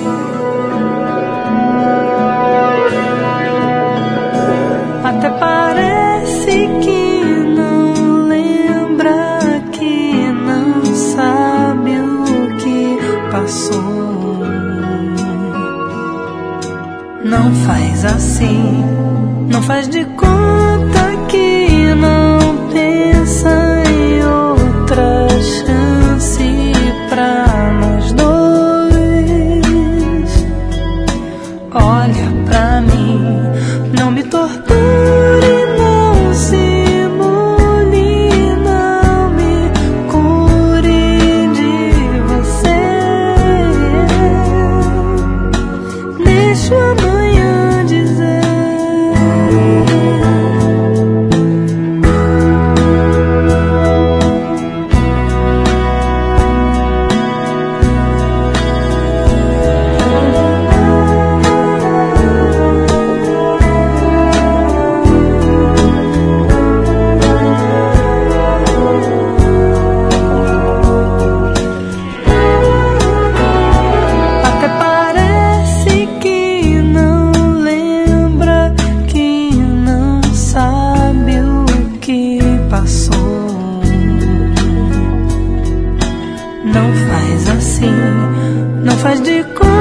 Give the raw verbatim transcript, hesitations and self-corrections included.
Até parece que não lembra, que não sabe o que passou. Não faz assim, não faz de conta que não pensa em outra chance pra nós dois. Olha pra mim, não me torture, não simule, não me cure de você. Deixa o amanhã dizer. Até parece que não lembra, que não sabe o que passou. Não faz assim, não faz de conta